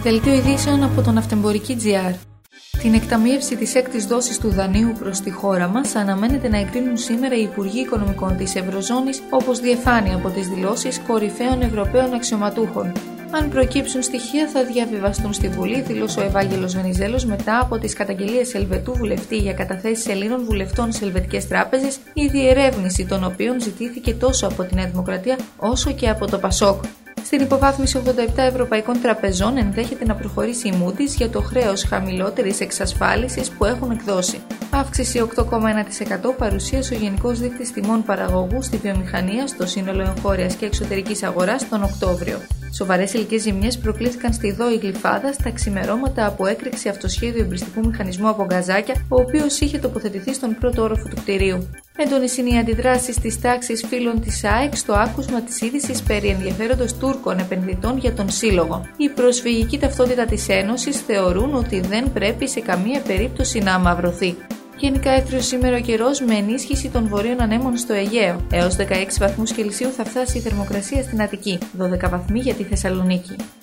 Δελτίο ειδήσεων από τον Ναυτεμπορική.gr. Την εκταμείευση της έκτης δόσης του δανείου προς τη χώρα μας αναμένεται να εγκρίνουν σήμερα οι Υπουργοί Οικονομικών της Ευρωζώνης, όπως διεφάνει από τις δηλώσεις κορυφαίων Ευρωπαίων αξιωματούχων. Αν προκύψουν στοιχεία, θα διαβιβαστούν στη Βουλή, δήλωσε ο Ευάγγελος Βενιζέλος μετά από τις καταγγελίες Ελβετού βουλευτή για καταθέσεις Ελλήνων βουλευτών σε ελβετικές τράπεζες, η διερεύνηση των οποίων ζητήθηκε τόσο από τη Νέα Δημοκρατία όσο και από το Πασόκ. Στην υποβάθμιση 87 ευρωπαϊκών τραπεζών ενδέχεται να προχωρήσει η Moody's για το χρέος χαμηλότερης εξασφάλισης που έχουν εκδώσει. Αύξηση 8,1% παρουσίασε ο Γενικός Δείκτης Τιμών Παραγωγού στη βιομηχανία στο σύνολο εγχώριας και εξωτερικής αγοράς τον Οκτώβριο. Σοβαρές υλικές ζημιές προκλήθηκαν στη ΔΟΗ Γλυφάδας στα ξημερώματα από έκρηξη αυτοσχέδιου εμπριστικού μηχανισμού από γκαζάκια, ο οποίος είχε τοποθετηθεί στον πρώτο όροφο του κτηρίου. Έντονες είναι οι αντιδράσεις της τάξης φίλων της ΑΕΚ στο άκουσμα της είδησης περί ενδιαφέροντος Τούρκων επενδυτών για τον Σύλλογο. Η προσφυγική ταυτότητα της Ένωσης θεωρούν ότι δεν πρέπει σε καμία περίπτωση να αμαυρωθεί. Γενικά έθριος σήμερα ο καιρός με ενίσχυση των βορείων ανέμων στο Αιγαίο. Έως 16 βαθμούς Κελσίου θα φτάσει η θερμοκρασία στην Αττική, 12 βαθμοί για τη Θεσσαλονίκη.